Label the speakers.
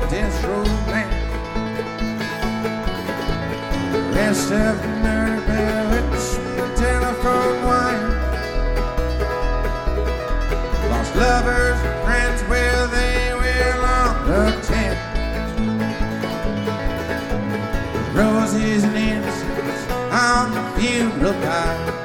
Speaker 1: this romance. The rest of the nerdy bellets, the telephone wire. Lost lovers and friends where they will on the tent. Roses and innocence on the funeral pyre.